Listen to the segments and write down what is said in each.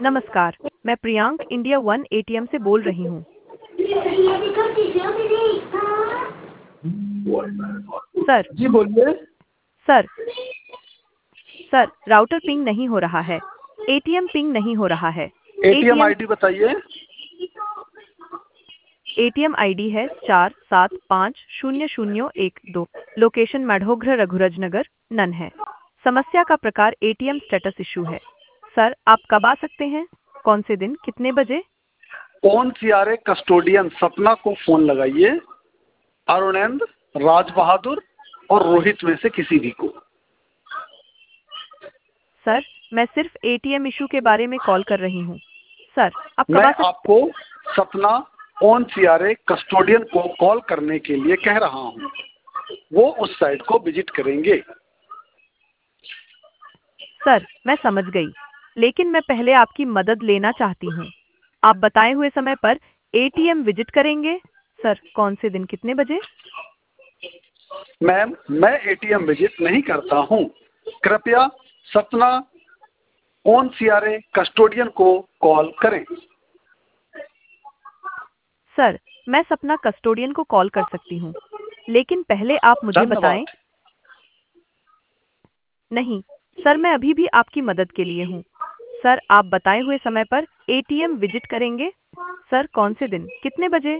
नमस्कार, मैं Priyank India one ATM से बोल रही हूँ। सर जी बोलिए। सर सर राउटर पिंग नहीं हो रहा है। एटीएम पिंग नहीं हो रहा है। एटीएम आईडी बताइए। एटीएम आईडी है 47500112। लोकेशन मढ़ोघर रघुराज नगर नन है। समस्या का प्रकार एटीएम स्टेटस इशू है। सर आप कब आ सकते हैं? कौन से दिन, कितने बजे? कौन सीआरए कस्टोडियन सपना को फोन लगाइए। अरुणेंद्र, राज बहादुर और रोहित में से किसी भी को। सर मैं सिर्फ एटीएम इशू के बारे में कॉल कर रही हूँ। सर आप कब मैं आ सकते? आपको सपना ऑन सीआरए कस्टोडियन को कॉल करने के लिए कह रहा हूँ। वो उस साइट को विजिट करेंगे। सर मैं समझ गई, लेकिन मैं पहले आपकी मदद लेना चाहती हूँ। आप बताए हुए समय पर एटीएम विजिट करेंगे। सर कौन से दिन, कितने बजे? मैम, मैं एटीएम विजिट नहीं करता हूँ। कृपया सपना ऑन सीआरए कस्टोडियन को कॉल करें। सर मैं सपना कस्टोडियन को कॉल कर सकती हूँ, लेकिन पहले आप मुझे बताएं। धन्यवाद। नहीं सर, मैं अभी भी आपकी मदद के लिए हूँ। सर आप बताए हुए समय पर एटीएम विजिट करेंगे। सर कौन से दिन, कितने बजे?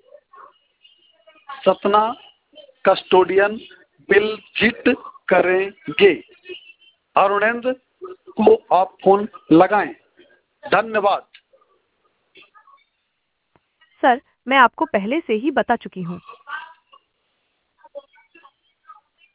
सपना कस्टोडियन विजिट करेंगे। अरुणेंद्र को आप फोन लगाएं। धन्यवाद। सर मैं आपको पहले से ही बता चुकी हूँ।